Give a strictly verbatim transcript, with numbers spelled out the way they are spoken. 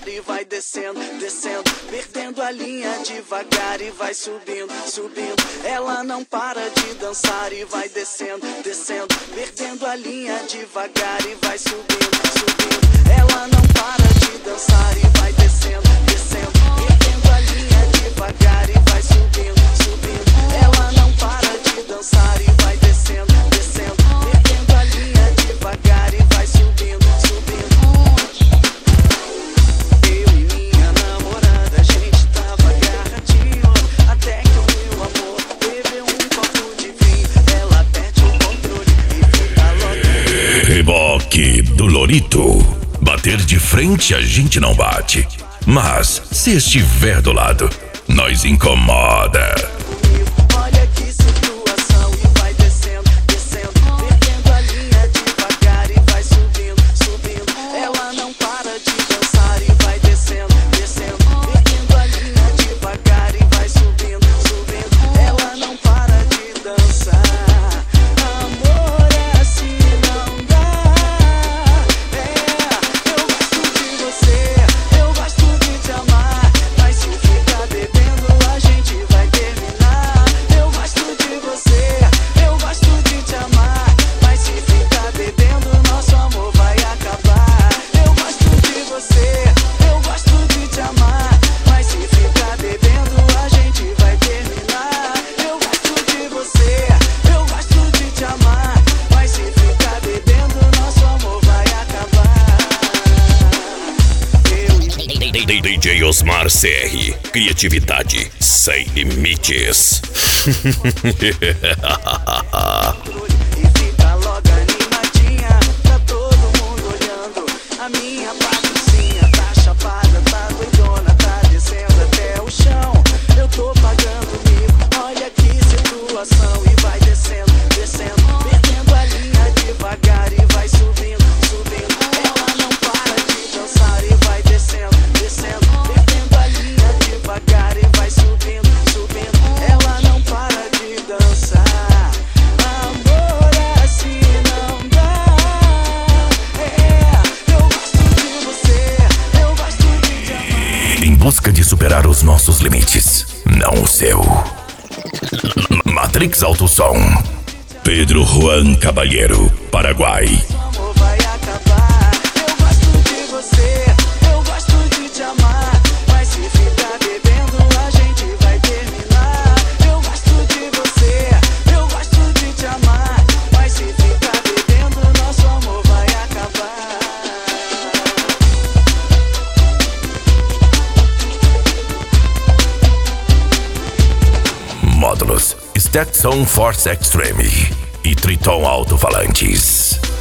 e vai descendo, descendo, perdendo a linha devagar e vai subindo, subindo. Ela não para de dançar e vai descendo, descendo, perdendo a linha devagar e vai subindo, subindo. Ela não para de dançar e vai descendo, descendo, perdendo a linha devagar e vai subindo, subindo. Ela não para de dançar e vai descendo, descendo, perdendo a linha devagar e vai subindo, subindo. Eu e minha namorada, a gente tava agarradinho, até que o meu amor bebeu um copo de vinho. Ela perde o controle e fica louca. Reboque do Lorito. Bater de frente a gente não bate, mas se estiver do lado, nós incomoda. Olha que situação e vai descendo, descendo, perdendo a linha devagar e vai subindo, subindo. Ela não para de dançar e vai descendo, descendo, perdendo a linha devagar e vai subindo, subindo. Ela não para de dançar. Amor é assim, não dá. É, eu gosto de você, eu gosto de te amar, mas se ficar bebendo a gente vai terminar. Eu gosto de você, eu gosto de te amar, mas se ficar bebendo nosso amor vai acabar. Eu gosto de você, eu gosto de te amar, mas se ficar bebendo a gente vai terminar. Eu gosto de você, eu gosto de te amar, mas se ficar bebendo nosso amor vai acabar. Eu e D J Osmar C R, criatividade sem limites. e fica logo animadinha, tá todo mundo olhando. A minha patricinha tá chapada, tá doidona, tá descendo até o chão. Eu tô pagando mico, olha que situação. E vai descendo, descendo, perdendo a linha devagar e vai subindo, subindo. Ela não para de dançar e vai descendo, descendo, perdendo a linha devagar e vai subindo, subindo. Ela não para de dançar. Amor é assim, não dá. É, eu gosto de você, eu gosto de te amar. Em busca de superar os nossos limites, não o seu. Matrix Alto Som. Pedro Juan Caballero, Paraguai. Amor vai acabar. Eu gosto de você, eu gosto de te amar, mas se ficar bebendo a gente vai terminar. Eu gosto de você, eu gosto de te amar, mas se ficar bebendo nosso amor vai acabar. Módulos Stetson Force Extreme e Triton Alto-Falantes.